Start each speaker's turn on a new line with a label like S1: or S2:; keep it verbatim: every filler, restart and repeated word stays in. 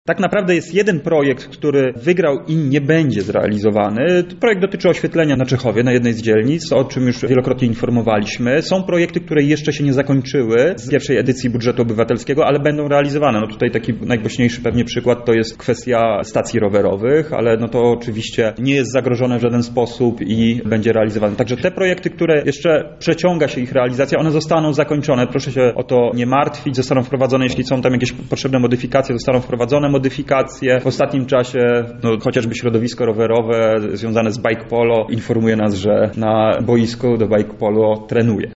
S1: Tak naprawdę jest jeden projekt, który wygrał i nie będzie zrealizowany. Projekt dotyczy oświetlenia na Czechowie, na jednej z dzielnic, o czym już wielokrotnie informowaliśmy. Są projekty, które jeszcze się nie zakończyły z pierwszej edycji budżetu obywatelskiego, ale będą realizowane. No tutaj taki najgłośniejszy pewnie przykład to jest kwestia stacji rowerowych, ale no to oczywiście nie jest zagrożone w żaden sposób i będzie realizowane. Także te projekty, które jeszcze przeciąga się ich realizacja, one zostaną zakończone. Proszę się o to nie martwić, zostaną wprowadzone, jeśli są tam jakieś potrzebne modyfikacje, zostaną wprowadzone modyfikacje. W ostatnim czasie no, chociażby środowisko rowerowe związane z bike polo informuje nas, że na boisku do bike polo trenuje.